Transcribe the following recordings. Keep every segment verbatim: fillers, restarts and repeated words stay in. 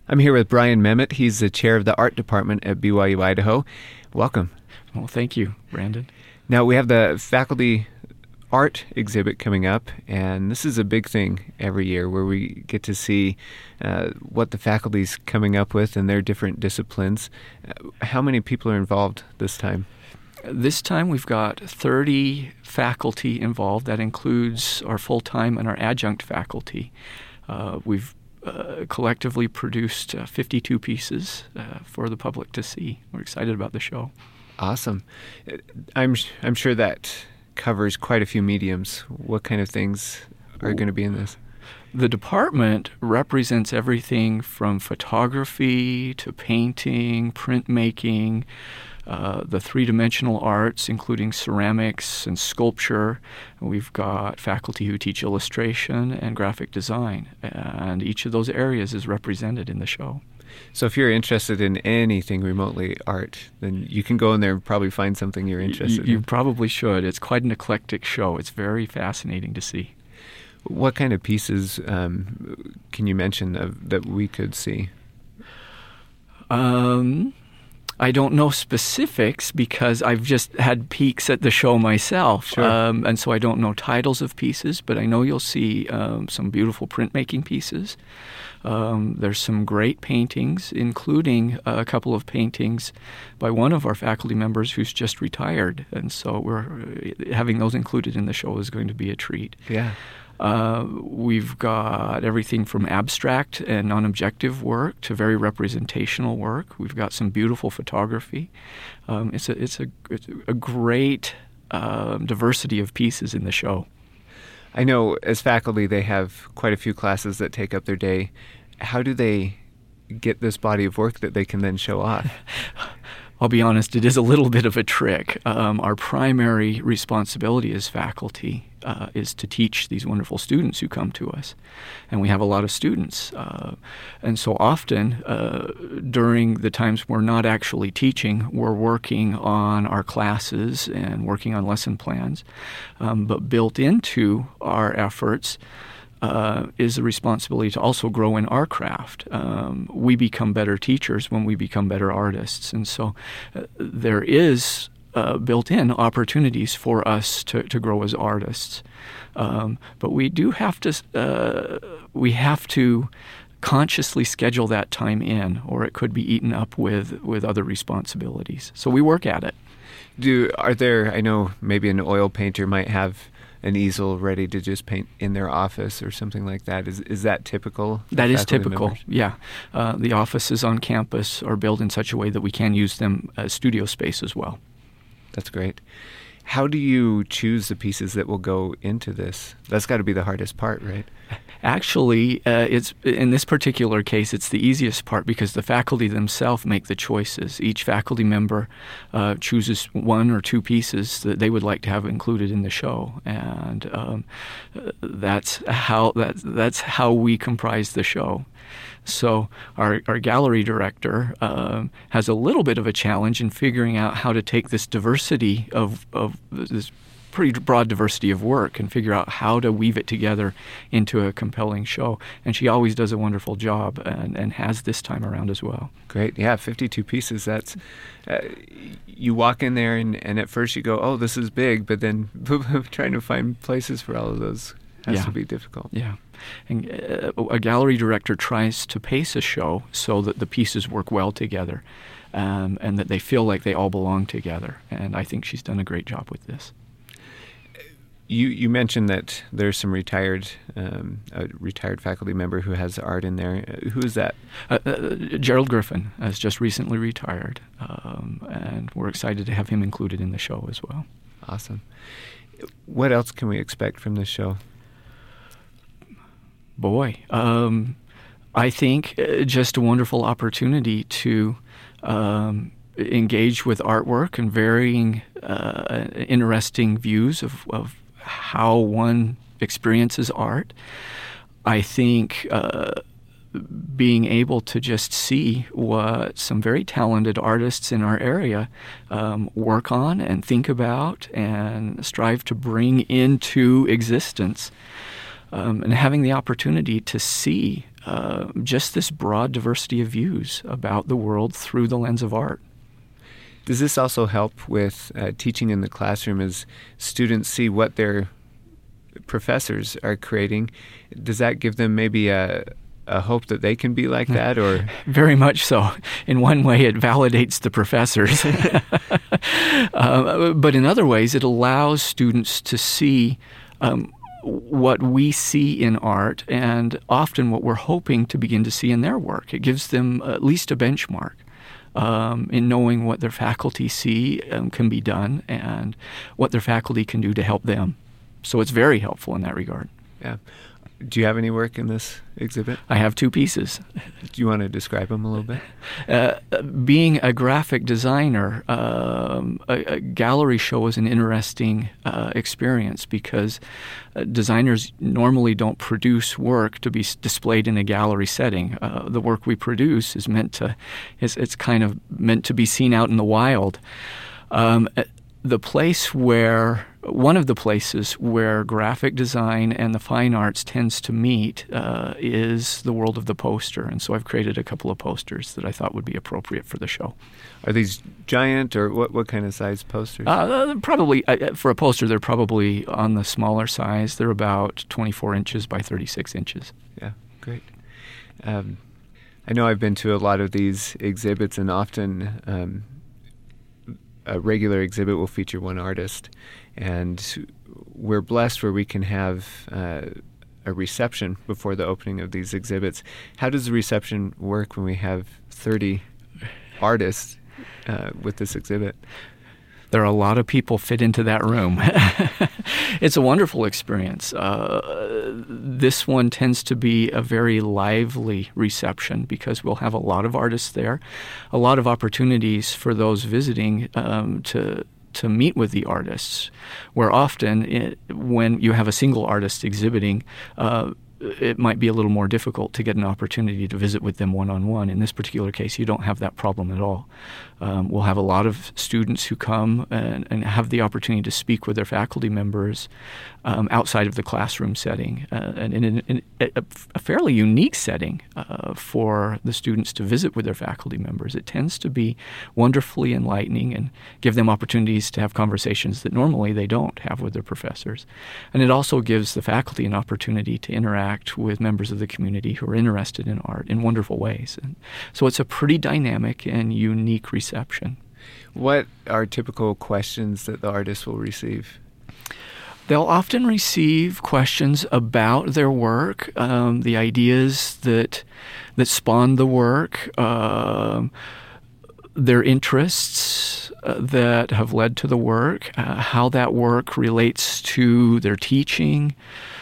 I'm here with Brian Memmott. He's the chair of the art department at B Y U Idaho. Welcome. Well, thank you, Brandon. Now, we have the faculty art exhibit coming up, and this is a big thing every year where we get to see uh, what the faculty's coming up with in their different disciplines. Uh, how many people are involved this time? This time we've got thirty faculty involved. That includes our full-time and our adjunct faculty. Uh, we've uh, collectively produced uh, fifty-two pieces uh, for the public to see. We're excited about the show. Awesome. I'm I'm sure that covers quite a few mediums. What kind of things are going to be in this? The department represents everything from photography to painting, printmaking, uh, the three-dimensional arts, including ceramics and sculpture. We've got faculty who teach illustration and graphic design, and each of those areas is represented in the show. So if you're interested in anything remotely art, then you can go in there and probably find something you're interested you, you in. You probably should. It's quite an eclectic show. It's very fascinating to see. What kind of pieces um, can you mention of, that we could see? Um, I don't know specifics because I've just had peeks at the show myself. Sure. Um, and so I don't know titles of pieces, but I know you'll see um, some beautiful printmaking pieces. Um, there's some great paintings, including a couple of paintings by one of our faculty members who's just retired. And so we're having those included in the show is going to be a treat. Yeah. Uh, we've got everything from abstract and non-objective work to very representational work. We've got some beautiful photography. Um, it's a it's a it's a great uh, diversity of pieces in the show. I know as faculty they have quite a few classes that take up their day. How do they get this body of work that they can then show off? I'll be honest, it is a little bit of a trick. Um, our primary responsibility as faculty uh, is to teach these wonderful students who come to us. And we have a lot of students. Uh, and so often, uh, during the times we're not actually teaching, we're working on our classes and working on lesson plans. Um, but built into our efforts Uh, is the responsibility to also grow in our craft. Um, we become better teachers when we become better artists. And so uh, there is uh, built-in opportunities for us to, to grow as artists. Um, but we do have to, uh, we have to consciously schedule that time in, or it could be eaten up with, with other responsibilities. So we work at it. Do Are there, I know maybe an oil painter might have an easel ready to just paint in their office or something like that. Is is that typical? That is typical, members? yeah. Uh, the offices on campus are built in such a way that we can use them as studio space as well. That's great. How do you choose the pieces that will go into this? That's got to be the hardest part, right? Actually, uh, it's in this particular case, it's the easiest part because the faculty themselves make the choices. Each faculty member uh, chooses one or two pieces that they would like to have included in the show, and um, that's how that that's how we comprise the show. So our, our gallery director uh, has a little bit of a challenge in figuring out how to take this diversity of, of this pretty broad diversity of work and figure out how to weave it together into a compelling show. And she always does a wonderful job and, and has this time around as well. Great. Yeah, fifty-two pieces. That's uh, you walk in there and, and at first you go, oh, this is big, but then trying to find places for all of those has yeah. to be difficult. Yeah. And uh, a gallery director tries to pace a show so that the pieces work well together um, and that they feel like they all belong together. And I think she's done a great job with this. You you mentioned that there's some retired um, a retired faculty member who has art in there. Uh, who is that? Uh, uh, Gerald Griffin has just recently retired, um, and we're excited to have him included in the show as well. Awesome. What else can we expect from this show? Boy, um, I think uh, just a wonderful opportunity to um, engage with artwork and varying uh, interesting views of, of how one experiences art. I think uh, being able to just see what some very talented artists in our area um, work on and think about and strive to bring into existence, um, and having the opportunity to see uh, just this broad diversity of views about the world through the lens of art. Does this also help with uh, teaching in the classroom as students see what their professors are creating? Does that give them maybe a, a hope that they can be like that? Or Very much so. In one way, it validates the professors. uh, but in other ways, it allows students to see um, what we see in art and often what we're hoping to begin to see in their work. It gives them at least a benchmark. Um, in knowing what their faculty see um, can be done and what their faculty can do to help them. So it's very helpful in that regard. Yeah. Do you have any work in this exhibit? I have two pieces. Do you want to describe them a little bit? Uh, being a graphic designer, um, a, a gallery show is an interesting uh, experience because uh, designers normally don't produce work to be s- displayed in a gallery setting. Uh, the work we produce is meant to, is, it's kind of meant to be seen out in the wild. Um, the place where One of the places where graphic design and the fine arts tends to meet uh, is the world of the poster. And so I've created a couple of posters that I thought would be appropriate for the show. Are these giant, or what, what kind of size posters? Uh, probably, uh, for a poster, they're probably on the smaller size. They're about twenty-four inches by thirty-six inches. Yeah, great. Um, I know I've been to a lot of these exhibits, and often um, a regular exhibit will feature one artist. And we're blessed where we can have uh, a reception before the opening of these exhibits. How does the reception work when we have thirty artists uh, with this exhibit? There are a lot of people fit into that room. It's a wonderful experience. Uh, this one tends to be a very lively reception because we'll have a lot of artists there, a lot of opportunities for those visiting um, to to meet with the artists, where often it, when you have a single artist exhibiting, uh, it might be a little more difficult to get an opportunity to visit with them one-on-one. In this particular case, you don't have that problem at all. Um, we'll have a lot of students who come and, and have the opportunity to speak with their faculty members um, outside of the classroom setting, uh, and in, in, in a, a fairly unique setting uh, for the students to visit with their faculty members. It tends to be wonderfully enlightening and give them opportunities to have conversations that normally they don't have with their professors. And it also gives the faculty an opportunity to interact with members of the community who are interested in art in wonderful ways. And so it's a pretty dynamic and unique reception. What are typical questions that the artists will receive? They'll often receive questions about their work, um, the ideas that that spawned the work, um, their interests uh, that have led to the work, uh, how that work relates to their teaching.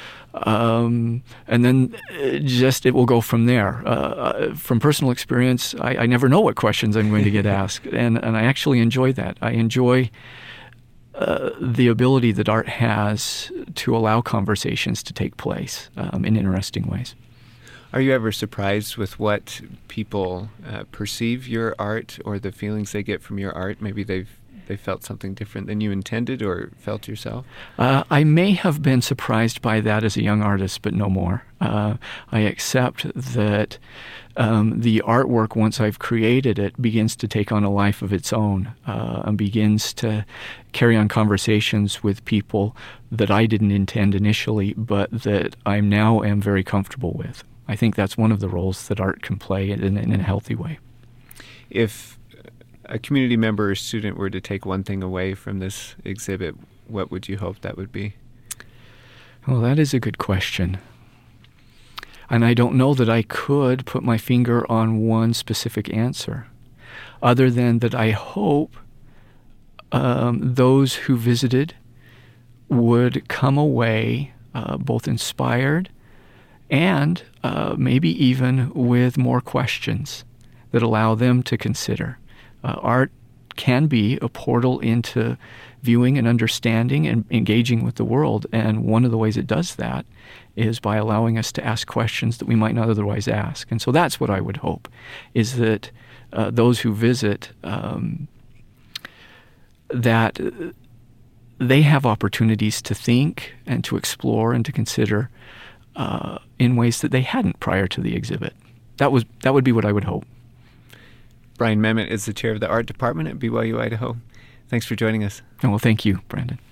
Um, and then uh, just it will go from there. Uh, from personal experience, I, I never know what questions I'm going to get asked, and, and I actually enjoy that. I enjoy uh, the ability that art has to allow conversations to take place um, in interesting ways. Are you ever surprised with what people uh, perceive your art or the feelings they get from your art? Maybe they've they felt something different than you intended or felt yourself? Uh, I may have been surprised by that as a young artist, but no more. Uh, I accept that um, the artwork, once I've created it, begins to take on a life of its own uh, and begins to carry on conversations with people that I didn't intend initially, but that I now am very comfortable with. I think that's one of the roles that art can play in, in a healthy way. If a community member or student were to take one thing away from this exhibit, what would you hope that would be? Well, that is a good question. And I don't know that I could put my finger on one specific answer, other than that I hope um, those who visited would come away uh, both inspired and uh, maybe even with more questions that allow them to consider. Uh, art can be a portal into viewing and understanding and engaging with the world, and one of the ways it does that is by allowing us to ask questions that we might not otherwise ask. And so that's what I would hope, is that uh, those who visit, um, that they have opportunities to think and to explore and to consider uh, in ways that they hadn't prior to the exhibit. That was that would be what I would hope. Brian Mamet is the chair of the art department at B Y U Idaho. Thanks for joining us. Oh, well, thank you, Brandon.